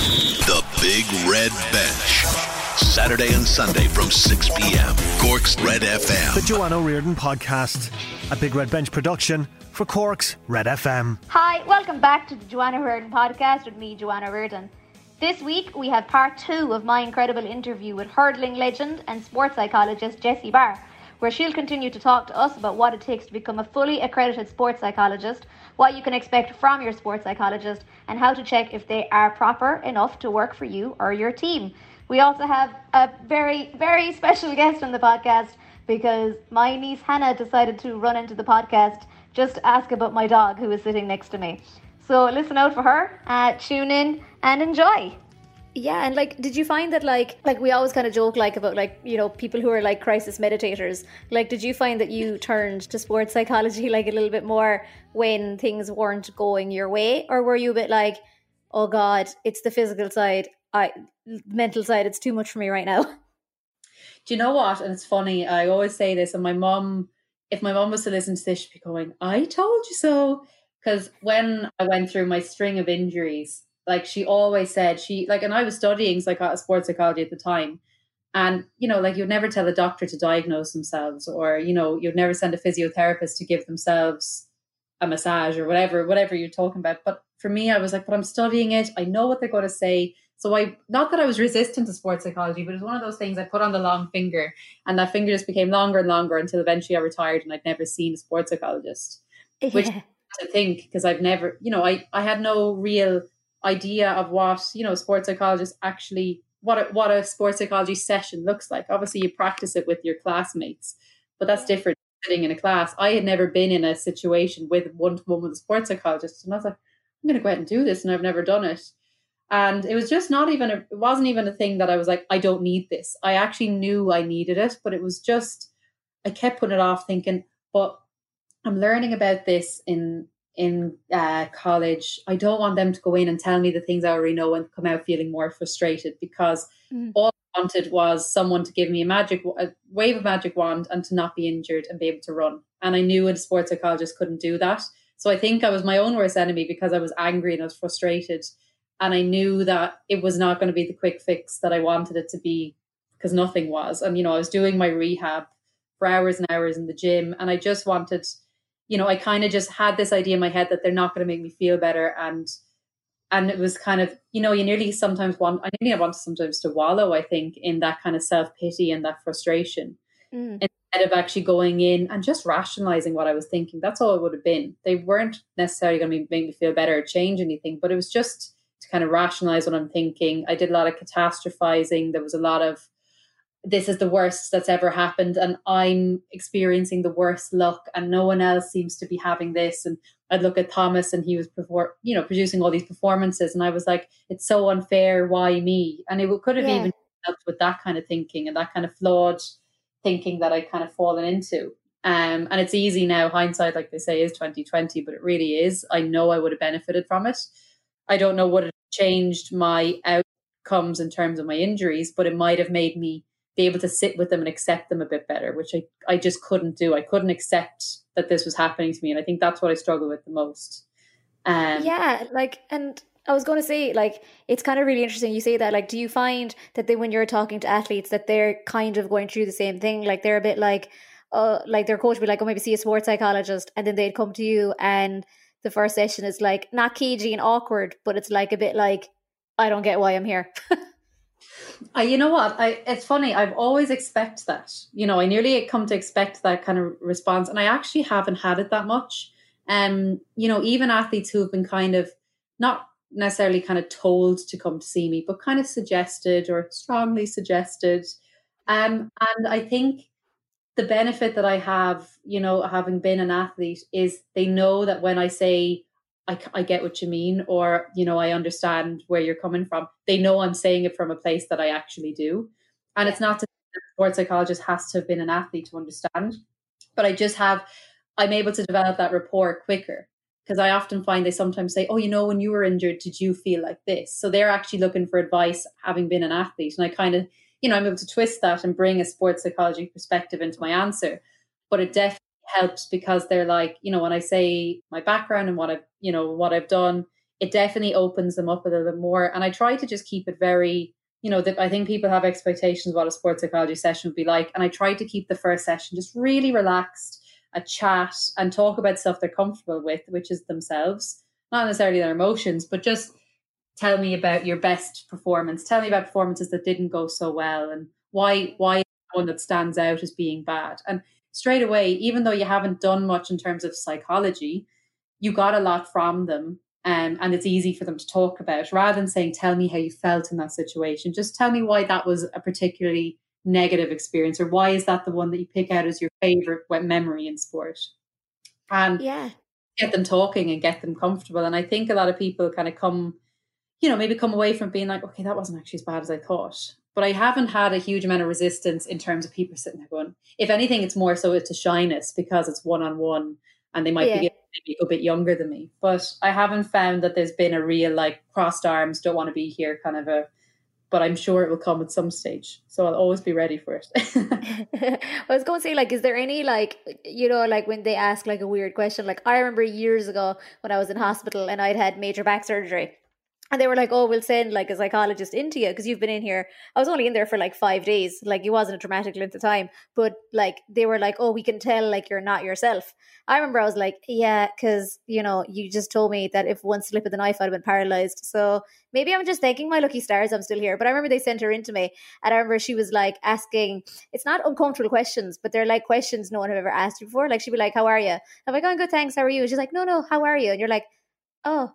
The Big Red Bench. Saturday and Sunday from 6 p.m. Cork's Red FM. The Joanna Reardon Podcast, a Big Red Bench production for Cork's Red FM. Hi, welcome back to the Joanna Reardon Podcast with me, Joanna Reardon. This week we have part 2 of my incredible interview with hurdling legend and sports psychologist Jessie Barr, where she'll continue to talk to us about what it takes to become a fully accredited sports psychologist, what you can expect from your sports psychologist, and how to check if they are proper enough to work for you or your team. We also have a very, very special guest on the podcast because my niece Hannah decided to run into the podcast just to ask about my dog who is sitting next to me. So listen out for her, tune in and enjoy. Yeah, and did you find that like we always kind of joke about people who are crisis meditators? Did you find that you turned to sports psychology a little bit more when things weren't going your way, or were you a bit like, oh God, it's the physical side, mental side, it's too much for me right now? Do you know what? And it's funny, I always say this, and if my mom was to listen to this, she'd be going, I told you so. Because when I went through my string of injuries, she always said, and I was studying sports psychology at the time. And, you'd never tell a doctor to diagnose themselves, or, you'd never send a physiotherapist to give themselves a massage or whatever you're talking about. But for me, I was like, but I'm studying it. I know what they're going to say. So not that I was resistant to sports psychology, but it was one of those things I put on the long finger, and that finger just became longer and longer until eventually I retired and I'd never seen a sports psychologist, which I think, because I've never, I had no real idea of what, sports psychologists actually, what a sports psychology session looks like. Obviously you practice it with your classmates, but that's different sitting in a class. I had never been in a situation with one-to-one with a sports psychologist, and I was like, I'm going to go out and do this, and I've never done it. And it was just it wasn't even a thing that I was like, I don't need this. I actually knew I needed it, but it was just, I kept putting it off thinking, but I'm learning about this in college. I don't want them to go in and tell me the things I already know and come out feeling more frustrated, because all I wanted was someone to give me a wave of magic wand and to not be injured and be able to run. And I knew a sports psychologist couldn't do that. So I think I was my own worst enemy, because I was angry and I was frustrated. And I knew that it was not going to be the quick fix that I wanted it to be, because nothing was. And, I was doing my rehab for hours and hours in the gym, and I just wanted, I kind of just had this idea in my head that they're not going to make me feel better. And it was kind of, you nearly want sometimes to wallow, I think, in that kind of self-pity and that frustration. Instead of actually going in and just rationalizing what I was thinking. That's all it would have been. They weren't necessarily going to make me feel better or change anything, but it was just to kind of rationalize what I'm thinking. I did a lot of catastrophizing. There was a lot of, this is the worst that's ever happened, and I'm experiencing the worst luck, and no one else seems to be having this. And I'd look at Thomas, and he was producing all these performances, and I was like, it's so unfair, why me? And it could have even helped with that kind of thinking and that kind of flawed thinking that I kind of fallen into. And it's easy now, hindsight, like they say, is 2020, but it really is. I know I would have benefited from it. I don't know what it changed my outcomes in terms of my injuries, but it might have made me be able to sit with them and accept them a bit better, which I just couldn't do. I couldn't accept that this was happening to me. And I think that's what I struggle with the most. And I was going to say, it's kind of really interesting you say that. Do you find that when you're talking to athletes that they're kind of going through the same thing? They're a bit their coach would be like, oh, maybe see a sports psychologist, and then they'd come to you and the first session is not cagey and awkward, but it's a bit I don't get why I'm here. You know what? It's funny. I've always expected that. I nearly come to expect that kind of response, and I actually haven't had it that much. Even athletes who have been kind of not necessarily kind of told to come to see me, but kind of suggested or strongly suggested. And I think the benefit that I have, having been an athlete, is they know that when I say, I get what you mean, or, I understand where you're coming from, they know I'm saying it from a place that I actually do. And it's not that a sports psychologist has to have been an athlete to understand, but I'm able to develop that rapport quicker. Because I often find they sometimes say, oh, when you were injured, did you feel like this? So they're actually looking for advice, having been an athlete. And I kind of, I'm able to twist that and bring a sports psychology perspective into my answer. But it definitely helps, because they're like, when I say my background and what I've done, it definitely opens them up a little bit more. And I try to just keep it very, that I think people have expectations of what a sports psychology session would be like. And I try to keep the first session just really relaxed, a chat, and talk about stuff they're comfortable with, which is themselves, not necessarily their emotions, but just tell me about your best performance. Tell me about performances that didn't go so well, and why one that stands out as being bad. And straight away, even though you haven't done much in terms of psychology, you got a lot from them. And it's easy for them to talk about, rather than saying, tell me how you felt in that situation. Just tell me why that was a particularly negative experience, or why is that the one that you pick out as your favorite memory in sport. And get them talking and get them comfortable. And I think a lot of people kind of come away from being like, okay, that wasn't actually as bad as I thought. But I haven't had a huge amount of resistance in terms of people sitting there going, if anything, it's more so it's a shyness because it's one-on-one, and they might be maybe a bit younger than me. But I haven't found that there's been a real like crossed arms, don't want to be here kind of but I'm sure it will come at some stage. So I'll always be ready for it. I was going to say, like, is there any, like, like when they ask like a weird question, like I remember years ago when I was in hospital and I'd had major back surgery. And they were like, oh, we'll send like a psychologist into you because you've been in here. I was only in there for like 5 days. Like it wasn't a traumatic length of time. But like they were like, oh, we can tell like you're not yourself. I remember I was like, yeah, because, you just told me that if one slip of the knife I'd have been paralyzed. So maybe I'm just thanking my lucky stars I'm still here. But I remember they sent her into me. And I remember she was like asking, it's not uncomfortable questions, but they're like questions no one had ever asked you before. Like she'd be like, how are you? I'm like, oh, I'm good, thanks. How are you? And she's like, no, how are you? And you're like, oh,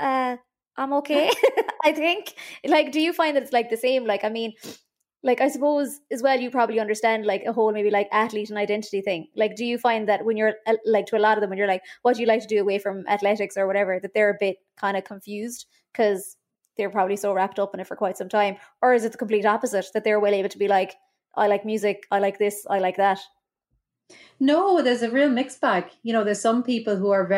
I'm okay. I think, like, do you find that it's like the same? Like, I mean, like, I suppose as well, you probably understand like a whole maybe like athlete and identity thing. Like, do you find that when you're like to a lot of them, when you're like, what do you like to do away from athletics or whatever, that they're a bit kind of confused because they're probably so wrapped up in it for quite some time? Or is it the complete opposite, that they're well able to be like, I like music, I like this, I like that? No, there's a real mixed bag. There's some people who are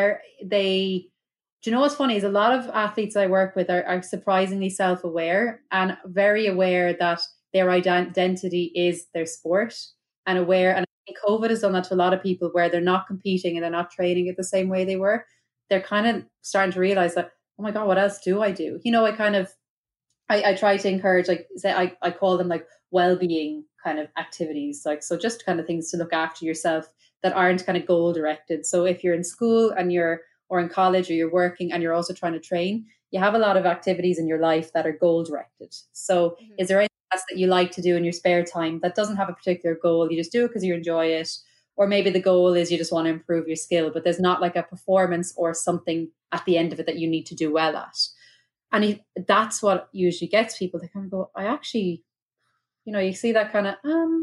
do you know what's funny is a lot of athletes I work with are surprisingly self-aware and very aware that their identity is their sport, and aware. And I think COVID has done that to a lot of people where they're not competing and they're not training it the same way they were. They're kind of starting to realize that, oh my God, what else do I do? I try to encourage, like, say, I call them like well-being kind of activities. Like, so just kind of things to look after yourself that aren't kind of goal directed. So if you're in school and or in college, or you're working and you're also trying to train, you have a lot of activities in your life that are goal directed. So is there anything else that you like to do in your spare time that doesn't have a particular goal? You just do it because you enjoy it. Or maybe the goal is you just want to improve your skill, but there's not like a performance or something at the end of it that you need to do well at. And that's what usually gets people. They kind of go, I actually, you see that kind of,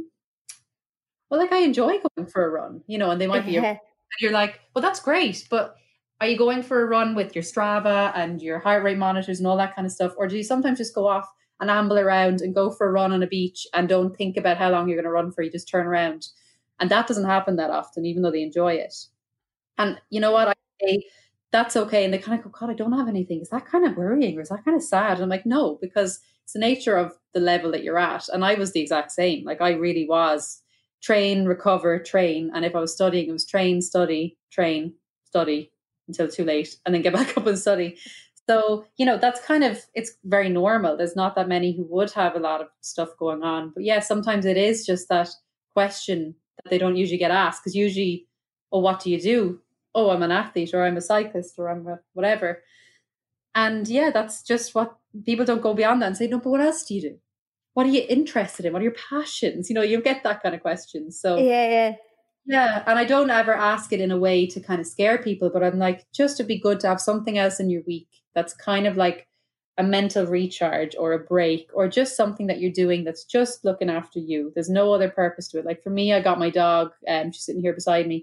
well, like I enjoy going for a run, and they might be, and you're like, well, that's great, but are you going for a run with your Strava and your heart rate monitors and all that kind of stuff? Or do you sometimes just go off and amble around and go for a run on a beach and don't think about how long you're going to run for? You just turn around. And that doesn't happen that often, even though they enjoy it. And you know what? I say, that's okay. And they kind of go, God, I don't have anything. Is that kind of worrying, or is that kind of sad? And I'm like, no, because it's the nature of the level that you're at. And I was the exact same. Like I really was train, recover, train. And if I was studying, it was train, study, train, study, until too late, and then get back up and study. So, that's kind of, it's very normal. There's not that many who would have a lot of stuff going on. But yeah, sometimes it is just that question that they don't usually get asked, because usually, oh, what do you do? Oh, I'm an athlete, or I'm a cyclist, or I'm a whatever. And yeah, that's just what people don't go beyond that and say, no, but what else do you do? What are you interested in? What are your passions? You get that kind of question. So yeah, and I don't ever ask it in a way to kind of scare people, but I'm like, just to be good to have something else in your week that's kind of like a mental recharge or a break, or just something that you're doing that's just looking after you. There's no other purpose to it. Like for me, I got my dog, she's sitting here beside me,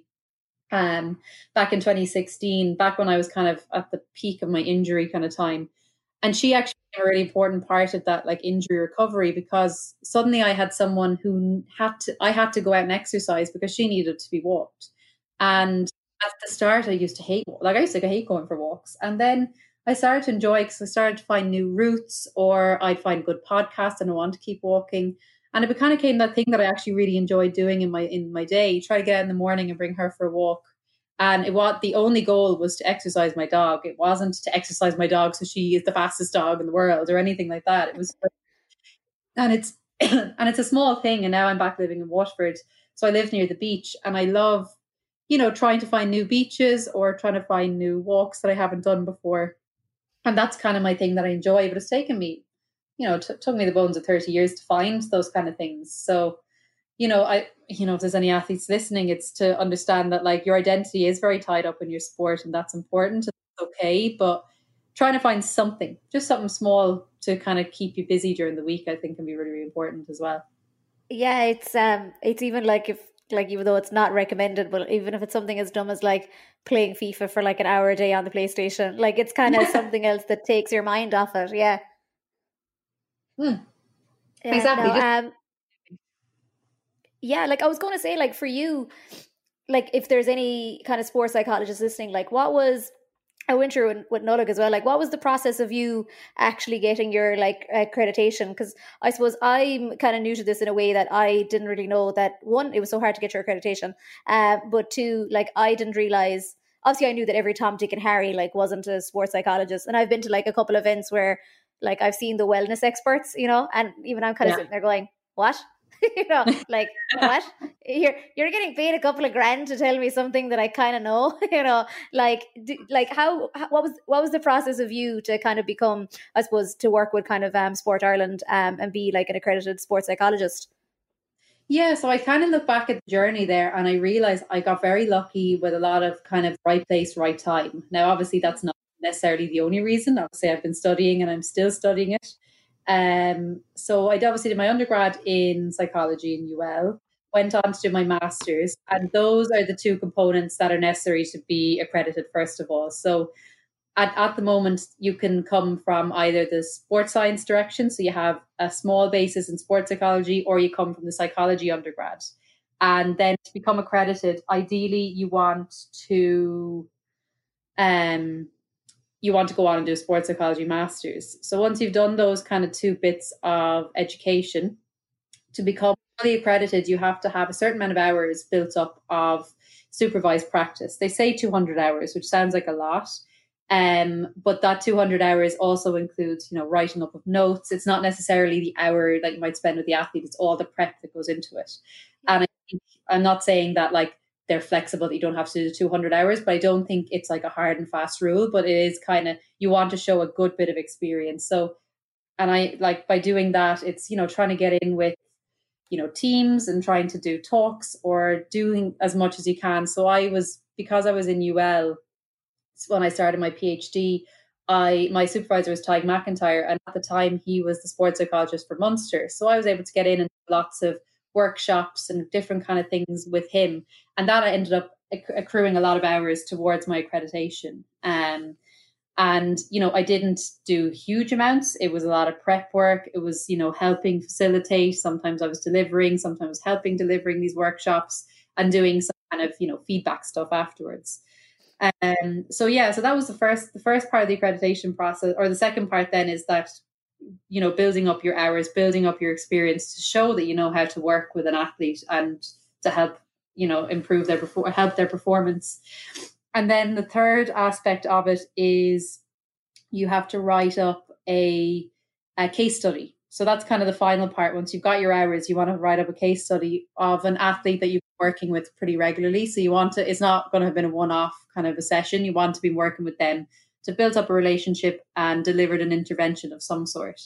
back in 2016, back when I was kind of at the peak of my injury kind of time. And she actually became a really important part of that like injury recovery, because suddenly I had someone who I had to go out and exercise because she needed to be walked. And at the start, I used to hate going for walks. And then I started to enjoy it because I started to find new routes, or I'd find good podcasts and I wanted to keep walking. And it kind of became that thing that I actually really enjoyed doing in my day. Try to get out in the morning and bring her for a walk. And the only goal was to exercise my dog. It wasn't to exercise my dog so she is the fastest dog in the world or anything like that. It was, and it's and it's a small thing. And now I'm back living in Waterford, so I live near the beach, and I love, trying to find new beaches or trying to find new walks that I haven't done before. And that's kind of my thing that I enjoy. But it's taken me, took me the bones of 30 years to find those kind of things. So, if there's any athletes listening, it's to understand that like your identity is very tied up in your sport, and that's important. It's okay, but trying to find something, just something small to kind of keep you busy during the week, I think can be really, really important as well. Yeah, it's even like even though it's not recommended, but even if it's something as dumb as like playing FIFA for like an hour a day on the PlayStation, like it's kind of something else that takes your mind off it. Yeah. Yeah, exactly. No, yeah, like I was going to say, like for you, like if there's any kind of sports psychologist listening, like what was, I went through with Nullag as well, like what was the process of you actually getting your like accreditation? Because I suppose I'm kind of new to this in a way that I didn't really know that, one, it was so hard to get your accreditation, but two, like I didn't realize, obviously I knew that every Tom, Dick and Harry like wasn't a sports psychologist, and I've been to like a couple of events where like I've seen the wellness experts, and even I'm kind of sitting there going, what? Like what? You're getting paid a couple of grand to tell me something that I kind of know, like what was the process of you to kind of become, I suppose, to work with kind of Sport Ireland and be like an accredited sports psychologist? Yeah, so I kind of look back at the journey there, and I realized I got very lucky with a lot of kind of right place, right time. Now, obviously, that's not necessarily the only reason. Obviously, I've been studying and I'm still studying it. So I obviously did my undergrad in psychology in UL, went on to do my master's, and those are the two components that are necessary to be accredited, first of all. So at the moment, you can come from either the sports science direction, so you have a small basis in sports psychology, or you come from the psychology undergrad. And then to become accredited, ideally you want to go on and do a sports psychology master's. So once you've done those kind of two bits of education, to become fully accredited, you have to have a certain amount of hours built up of supervised practice. They say 200 hours, which sounds like a lot. But that 200 hours also includes, writing up of notes. It's not necessarily the hour that you might spend with the athlete. It's all the prep that goes into it. And I'm not saying that like they're flexible, that you don't have to do 200 hours, but I don't think it's like a hard and fast rule, but it is kind of, you want to show a good bit of experience. So, and I like by doing that, it's, trying to get in with, teams and trying to do talks or doing as much as you can. So because I was in UL, when I started my PhD, my supervisor was Tig McIntyre, and at the time he was the sports psychologist for Munster. So I was able to get in and do lots of workshops and different kind of things with him, and that ended up accruing a lot of hours towards my accreditation. And I didn't do huge amounts. It was a lot of prep work. It was helping facilitate. Sometimes I was delivering, sometimes helping delivering these workshops and doing some kind of feedback stuff afterwards. So that was the first part of the accreditation process. Or the second part then is that building up your hours, building up your experience to show that you know how to work with an athlete and to help improve help their performance. And then the third aspect of it is you have to write up a case study. So that's kind of the final part. Once you've got your hours, you want to write up a case study of an athlete that you've been working with pretty regularly. So it's not going to have been a one-off kind of a session. You want to be working with them to build up a relationship and delivered an intervention of some sort.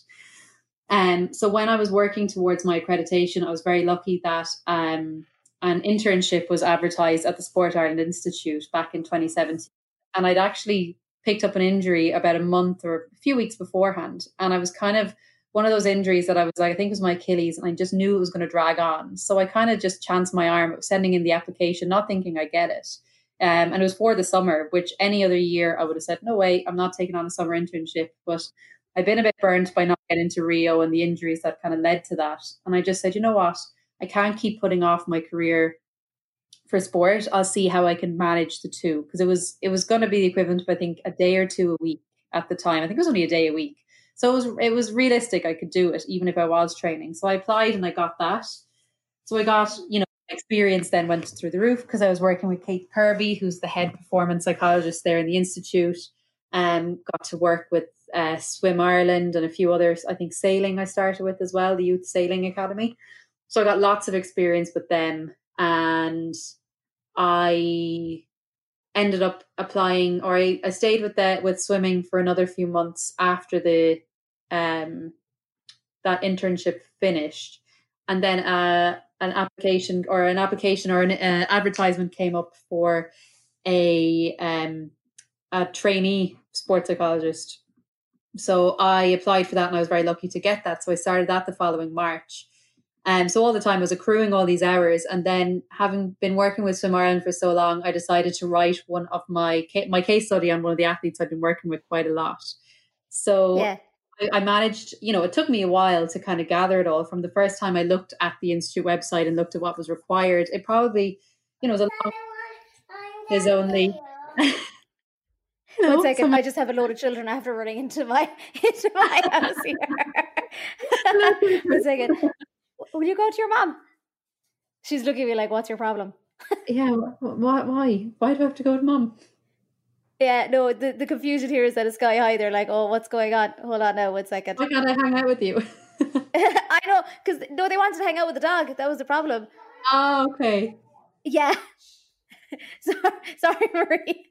So when I was working towards my accreditation, I was very lucky that an internship was advertised at the Sport Ireland Institute back in 2017. And I'd actually picked up an injury about a month or a few weeks beforehand. And I was kind of one of those injuries that I was like, I think it was my Achilles, and I just knew it was going to drag on. So I kind of just chanced my arm of sending in the application, not thinking I get it. And it was for the summer, which any other year I would have said, no way, I'm not taking on a summer internship. But I've been a bit burnt by not getting to Rio and the injuries that kind of led to that. And I just said, you know what? I can't keep putting off my career for sport. I'll see how I can manage the two. Because it was going to be the equivalent of, I think, a day or two a week at the time. I think it was only a day a week. So it was realistic. I could do it even if I was training. So I applied and I got that. So I got, experience then went through the roof because I was working with Kate Kirby, who's the head performance psychologist there in the Institute. Got to work with Swim Ireland and a few others. I think sailing I started with as well, the Youth Sailing Academy. So I got lots of experience with them, and I ended up applying, or I stayed with swimming for another few months after the that internship finished, and then an application or an advertisement came up for a trainee sports psychologist. So I applied for that, and I was very lucky to get that. So I started that the following March. So all the time I was accruing all these hours, and then having been working with Swim Ireland for so long, I decided to write one of my case study on one of the athletes I've been working with quite a lot. So I managed, it took me a while to kind of gather it all. From the first time I looked at the Institute website and looked at what was required, it probably, was a long, there's only... One second, I just have a load of children after running into my house here. One second. Will you go to your mom? She's looking at me like, what's your problem? Yeah, why? Why do I have to go to mom? Yeah, no, the confusion here is that it's Sky High. They're like, oh, what's going on? Hold on now, 1 second. Why can't I hang out with you? I know, because no, they wanted to hang out with the dog. That was the problem. Oh, okay. Yeah. Sorry, Marie.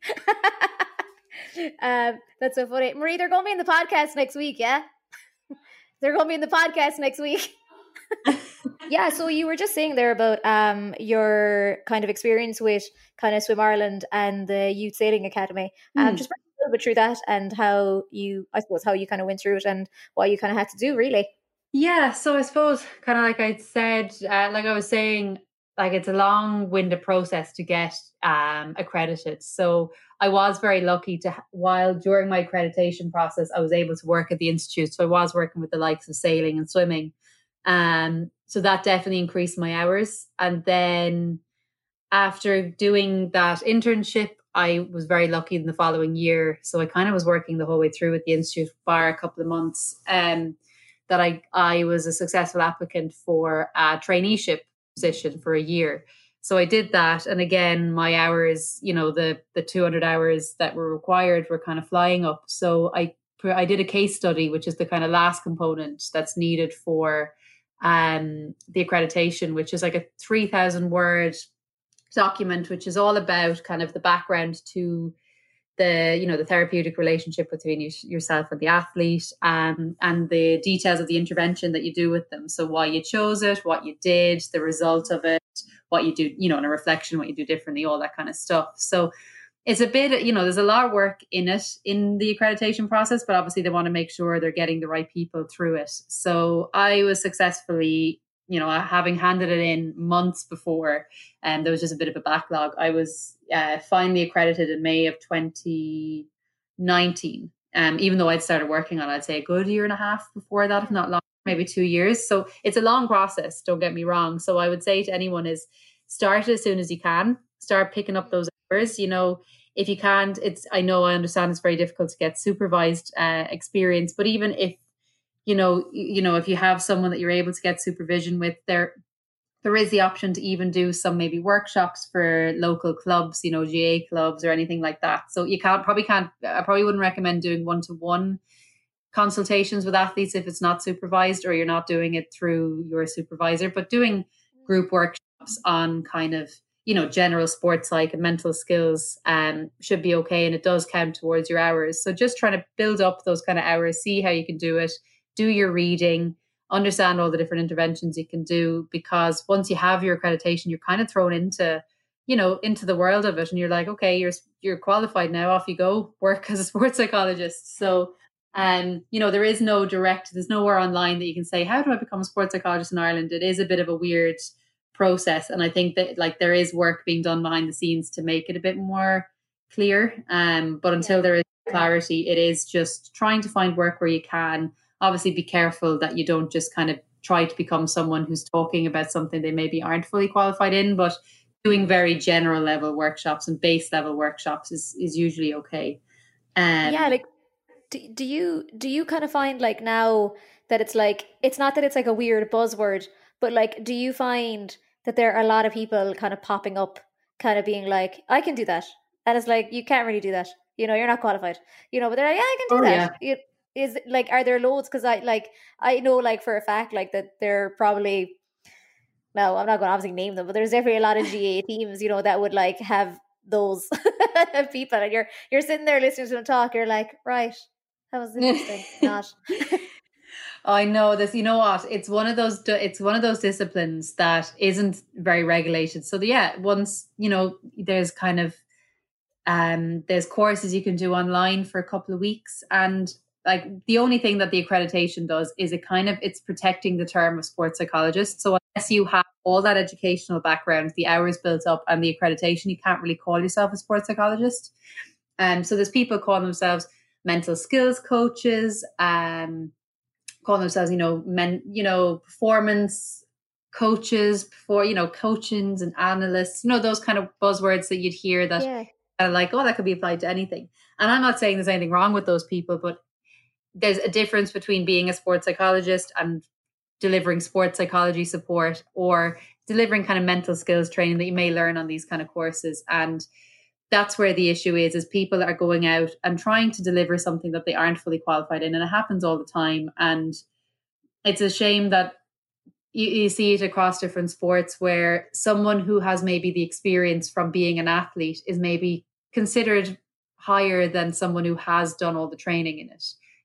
That's so funny. Marie, they're going to be in the podcast next week, yeah? They're going to be in the podcast next week. Yeah, so you were just saying there about your kind of experience with kind of Swim Ireland and the Youth Sailing Academy. Just bring a little bit through that and how you kind of went through it and what you kind of had to do, really. Yeah, so I suppose kind of like I said, like I was saying, like it's a long-winded process to get accredited. So I was very lucky while during my accreditation process, I was able to work at the Institute. So I was working with the likes of sailing and swimming. So that definitely increased my hours. And then after doing that internship, I was very lucky in the following year. So I kind of was working the whole way through at the Institute for a couple of months, that I was a successful applicant for a traineeship position for a year. So I did that. And again, my hours, the 200 hours that were required were kind of flying up. So I did a case study, which is the kind of last component that's needed for the accreditation, which is like a 3,000 word document, which is all about kind of the background to the therapeutic relationship between yourself and the athlete, and the details of the intervention that you do with them. So why you chose it, what you did, the result of it, what you do, in a reflection, what you do differently, all that kind of stuff. So it's a bit, there's a lot of work in it, in the accreditation process, but obviously they want to make sure they're getting the right people through it. So I was successfully, having handed it in months before, and there was just a bit of a backlog. I was finally accredited in May of 2019, even though I'd started working on it, I'd say a good year and a half before that, if not long, maybe 2 years. So it's a long process, don't get me wrong. So I would say to anyone is start as soon as you can, start picking up those hours. If you can't, I understand it's very difficult to get supervised experience, but even if, if you have someone that you're able to get supervision with, there is the option to even do some maybe workshops for local clubs, GA clubs or anything like that. So I probably wouldn't recommend doing one-to-one consultations with athletes if it's not supervised or you're not doing it through your supervisor, but doing group workshops on kind of, general sports psych and mental skills should be okay. And it does count towards your hours. So just trying to build up those kind of hours, see how you can do it, do your reading, understand all the different interventions you can do, because once you have your accreditation, you're kind of thrown into the world of it. And you're like, okay, you're qualified now, off you go, work as a sports psychologist. So, there's nowhere online that you can say, how do I become a sports psychologist in Ireland? It is a bit of a weird process. And I think that there is work being done behind the scenes to make it a bit more clear. But until there is clarity, it is just trying to find work where you can. Obviously be careful that you don't just kind of try to become someone who's talking about something they maybe aren't fully qualified in, but doing very general level workshops and base level workshops is usually okay. Do you kind of find now that it's not that it's a weird buzzword, but do you find that there are a lot of people kind of popping up, kind of being like, I can do that. And it's like, you can't really do that. You know, you're not qualified. You know, but they're like, yeah, I can do that. Yeah. Is like, are there loads? Because I know like for a fact like that they're probably, well, I'm not going to obviously name them, but there's definitely a lot of GA teams, you know, that would like have those people, and you're sitting there listening to them talk. You're like, right, that was interesting. Not. I know this. You know what? It's one of those disciplines that isn't very regulated. So once there's kind of there's courses you can do online for a couple of weeks, and like the only thing that the accreditation does is it's protecting the term of sports psychologist. So unless you have all that educational background, the hours built up, and the accreditation, you can't really call yourself a sports psychologist. So there's people calling themselves mental skills coaches, calling themselves, performance coaches, coachings and analysts, those kind of buzzwords that you'd hear that are like, oh, that could be applied to anything. And I'm not saying there's anything wrong with those people, but there's a difference between being a sports psychologist and delivering sports psychology support, or delivering kind of mental skills training that you may learn on these kind of courses. And that's where the issue is people are going out and trying to deliver something that they aren't fully qualified in. And it happens all the time. And it's a shame that you see it across different sports, where someone who has maybe the experience from being an athlete is maybe considered higher than someone who has done all the training in it.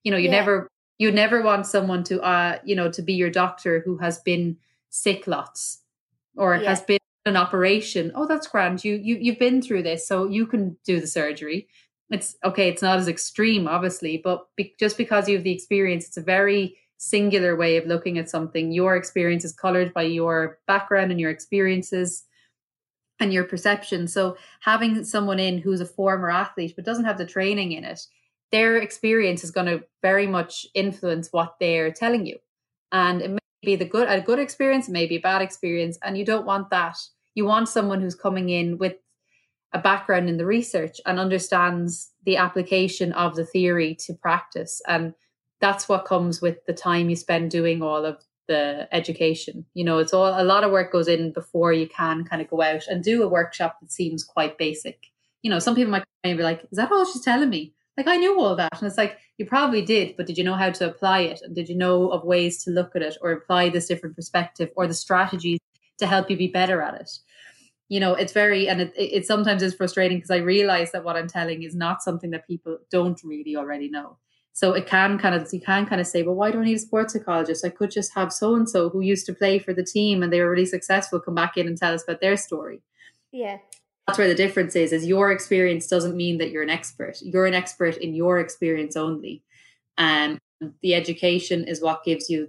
You never want someone to, to be your doctor who has been sick lots, or has been an operation. Oh, that's grand. You've been through this, so you can do the surgery. It's okay. It's not as extreme, obviously, but just because you have the experience, it's a very singular way of looking at something. Your experience is colored by your background and your experiences and your perception. So having someone in who's a former athlete but doesn't have the training in it, their experience is going to very much influence what they're telling you. And it may be a good experience, it may be a bad experience, and you don't want that. You want someone who's coming in with a background in the research and understands the application of the theory to practice. And that's what comes with the time you spend doing all of the education. It's a lot of work goes in before you can kind of go out and do a workshop that seems quite basic. Some people might be like, is that all she's telling me? Like, I knew all that. And it's like, you probably did, but did you know how to apply it? And did you know of ways to look at it or apply this different perspective, or the strategies to help you be better at it? It's very, and it sometimes is frustrating, because I realize that what I'm telling is not something that people don't really already know. So you can kind of say, well, why do I need a sports psychologist? I could just have so-and-so who used to play for the team and they were really successful come back in and tell us about their story. Yeah. That's where the difference is your experience doesn't mean that you're an expert. You're an expert in your experience only. And the education is what gives you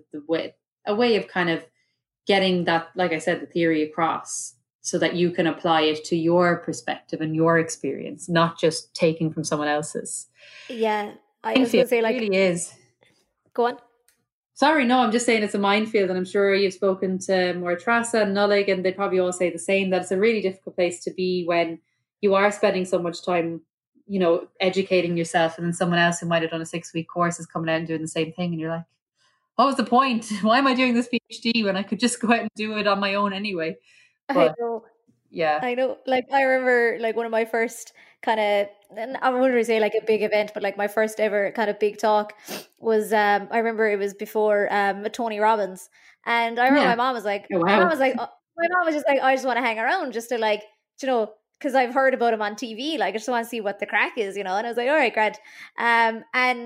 a way of kind of getting that, like I said, the theory across, so that you can apply it to your perspective and your experience, not just taking from someone else's. Yeah. I was going to say, like, it really is. Go on. Sorry, no, I'm just saying it's a minefield, and I'm sure you've spoken to Trasa and Nullig, and they probably all say the same, that it's a really difficult place to be when you are spending so much time, educating yourself, and then someone else who might have done a 6-week course is coming out and doing the same thing, and you're like, what was the point? Why am I doing this PhD when I could just go out and do it on my own anyway? But, I know. Yeah. I know. Like, I remember, like, one of my first kind of, and I wouldn't really say like a big event, but like my first ever kind of big talk was, I remember it was before Tony Robbins. And I remember my mom was like, my mom was just like, I just want to hang around just to like, because I've heard about him on TV. Like, I just want to see what the crack is, And I was like, all right, great. And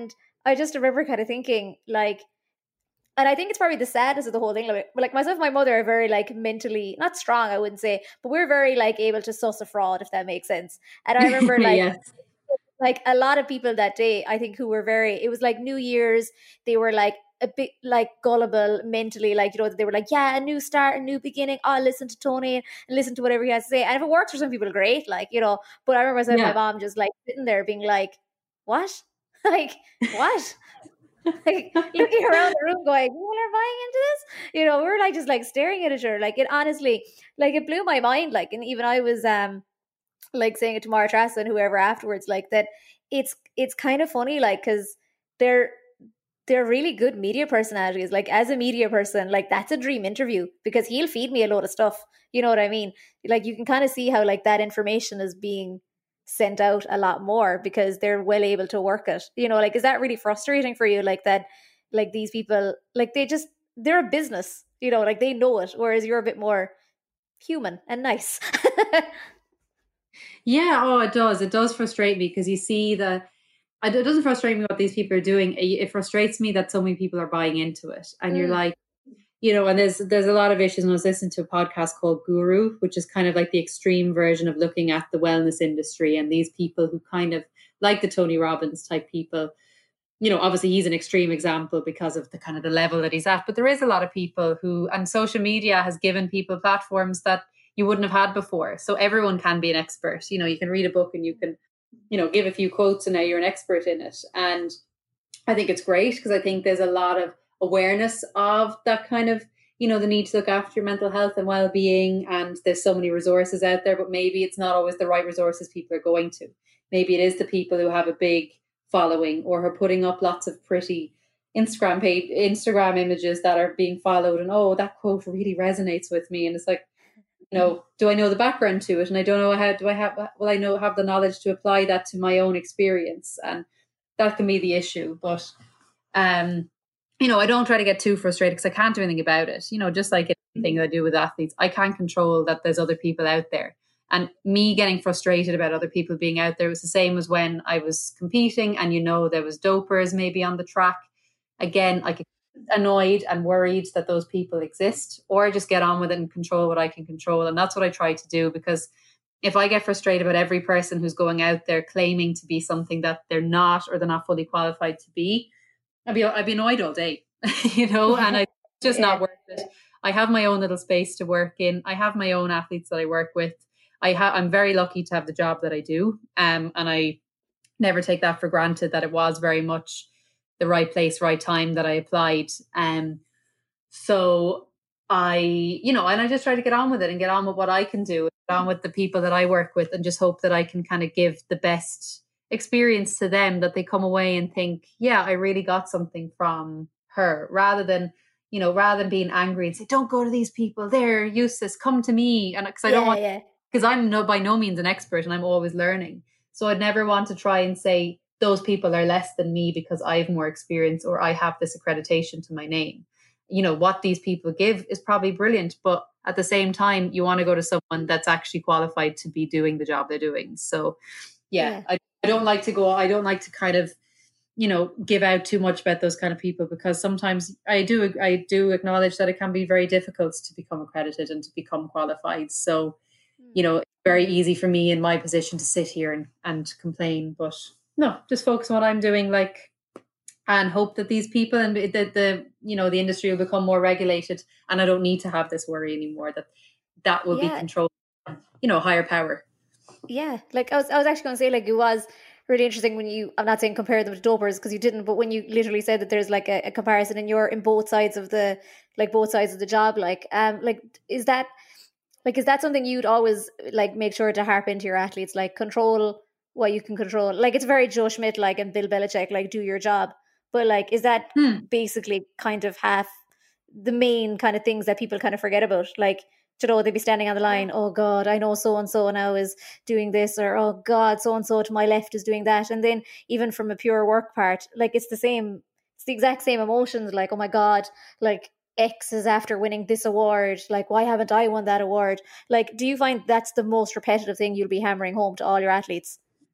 I just remember kind of thinking like, and I think it's probably the saddest of the whole thing. Like myself and my mother are very like mentally, not strong, I wouldn't say, but we're very like able to suss a fraud, if that makes sense. And I remember like, yes. Like a lot of people that day, I think, who were it was like New Year's, they were like a bit like gullible mentally, like, they were like, yeah, a new start, a new beginning. I'll listen to Tony and listen to whatever he has to say. And if it works for some people, great, like, but I remember my mom just like sitting there being like, what? Like, what? Like looking around the room going, people are buying into this? We were like just like staring at each other. Like, it honestly, like, it blew my mind. Like, and even I was like saying it to Mara Trassa and whoever afterwards, like, that it's kind of funny, like, because they're really good media personalities. Like as a media person, like that's a dream interview because he'll feed me a load of stuff. You know what I mean? Like you can kind of see how like that information is being sent out a lot more because they're well able to work it. You know, like is that really frustrating for you? Like that, like these people, like they're a business. You know, like they know it, whereas you're a bit more human and nice. Yeah, oh, it does. It does frustrate me because you see that it doesn't frustrate me what these people are doing. It frustrates me that so many people are buying into it, and you're like, and there's a lot of issues. And I was listening to a podcast called Guru, which is kind of like the extreme version of looking at the wellness industry and these people who kind of like the Tony Robbins type people. Obviously he's an extreme example because of the kind of the level that he's at, but there is a lot of people who, and social media has given people platforms that you wouldn't have had before. So everyone can be an expert. You can read a book and you can, give a few quotes and now you're an expert in it. And I think it's great because I think there's a lot of awareness of that kind of, the need to look after your mental health and well-being. And there's so many resources out there, but maybe it's not always the right resources people are going to. Maybe it is the people who have a big following or are putting up lots of pretty Instagram images that are being followed. And, oh, that quote really resonates with me. And it's like, do I know the background to it? And I don't know will I have the knowledge to apply that to my own experience? And that can be the issue. But, I don't try to get too frustrated because I can't do anything about it. Just like anything I do with athletes, I can't control that there's other people out there. And me getting frustrated about other people being out there was the same as when I was competing and, there was dopers maybe on the track. Again, I get annoyed and worried that those people exist, or just get on with it and control what I can control. And that's what I try to do, because if I get frustrated about every person who's going out there claiming to be something that they're not, or they're not fully qualified to be, I'd be annoyed all day, and it's just not worth it. I have my own little space to work in. I have my own athletes that I work with. I'm very lucky to have the job that I do. And I never take that for granted, that it was very much the right place, right time that I applied. So I, and I just try to get on with it and get on with what I can do, get on with the people that I work with, and just hope that I can kind of give the best experience to them, that they come away and think, yeah, I really got something from her, rather than being angry and say, don't go to these people, they're useless, come to me. And because I don't want, because I'm by no means an expert and I'm always learning. So I'd never want to try and say those people are less than me because I have more experience or I have this accreditation to my name. What these people give is probably brilliant, but at the same time, you want to go to someone that's actually qualified to be doing the job they're doing. So I don't like to kind of, give out too much about those kind of people, because sometimes I do acknowledge that it can be very difficult to become accredited and to become qualified. So, it's very easy for me in my position to sit here and complain, but no, just focus on what I'm doing, and hope that these people and the industry will become more regulated, and I don't need to have this worry anymore, that will be controlled, higher power. Yeah, like I was actually going to say, like, it was really interesting when I'm not saying compare them to dopers because you didn't, but when you literally said that there's like a comparison and you're in both sides of the job, is that something you'd always like make sure to harp into your athletes, like control what you can control? Like it's very Joe Schmidt, like, and Bill Belichick, like do your job. But like, is that basically kind of half the main kind of things that people kind of forget about? Like, they'd be standing on the line, oh God, I know so-and-so now is doing this, or oh God, so-and-so to my left is doing that. And then even from a pure work part, like it's the exact same emotions, like, oh my God, like X is after winning this award, like why haven't I won that award? Like, do you find that's the most repetitive thing you'll be hammering home to all your athletes?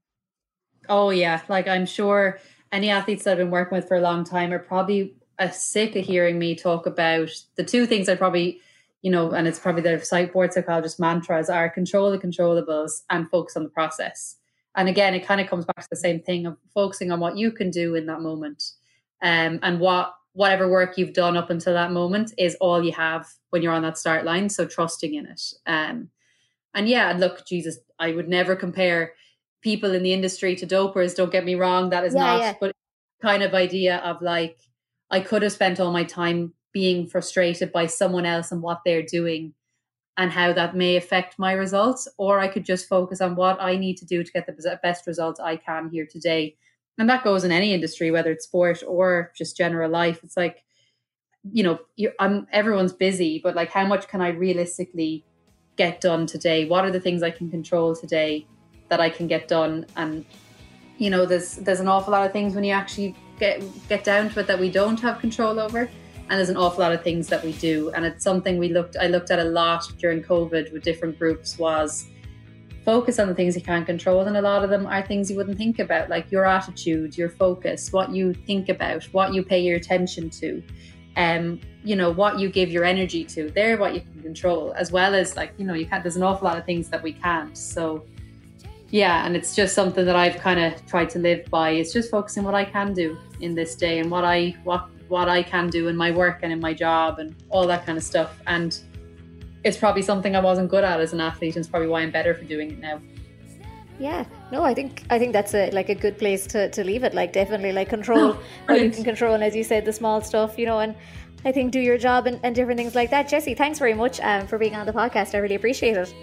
Oh yeah, like I'm sure any athletes that I've been working with for a long time are probably sick of hearing me talk about the two things I probably, and it's probably their board psychologist mantras are control the controllables and focus on the process. And again, it kind of comes back to the same thing of focusing on what you can do in that moment, and whatever work you've done up until that moment is all you have when you're on that start line. So trusting in it. And yeah, look, Jesus, I would never compare people in the industry to dopers. Don't get me wrong. That is but kind of idea of like, I could have spent all my time being frustrated by someone else and what they're doing and how that may affect my results, or I could just focus on what I need to do to get the best results I can here today And that goes in any industry, whether it's sport or just general life. It's like, you know, everyone's busy, but like, how much can I realistically get done today? What are the things I can control today that I can get done? And, you know, there's an awful lot of things when you actually get down to it that we don't have control over. And there's an awful lot of things that we do. And it's something I looked at a lot during COVID with different groups, was focus on the things you can't control. And a lot of them are things you wouldn't think about, like your attitude, your focus, what you think about, what you pay your attention to, you know, what you give your energy to. They're what you can control, as well as, like, you know, there's an awful lot of things that we can't. So yeah, and it's just something that I've kind of tried to live by. It's just focusing what I can do in this day, and what I can do in my work and in my job and all that kind of stuff. And it's probably something I wasn't good at as an athlete, and it's probably why I'm better for doing it now. Yeah, no, I think that's a good place to leave it. Like, definitely, like, control what you can control, and as you said, the small stuff, you know, and I think do your job and different things like that. Jessie, thanks very much for being on the podcast. I really appreciate it.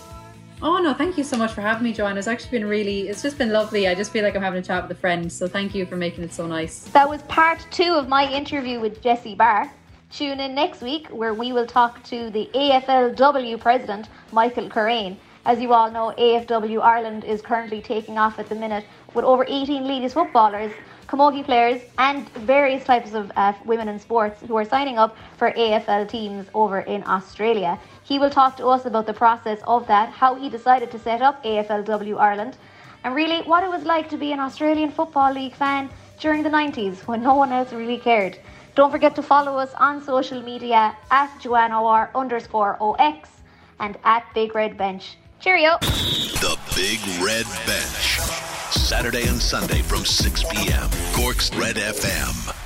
Oh no, thank you so much for having me, Joanna. It's just been lovely. I just feel like I'm having a chat with a friend, so thank you for making it so nice. That was part 2 of my interview with Jessie Barr. Tune in next week, where we will talk to the AFLW president, Michael Currain. As you all know, AFW Ireland is currently taking off at the minute, with over 18 ladies footballers, camogie players and various types of women in sports who are signing up for AFL teams over in Australia. He will talk to us about the process of that, how he decided to set up AFLW Ireland, and really what it was like to be an Australian Football League fan during the 90s when no one else really cared. Don't forget to follow us on social media at JoannaOR_OX and at Big Red Bench. Cheerio. The Big Red Bench. Saturday and Sunday from 6 p.m. Cork's Red FM.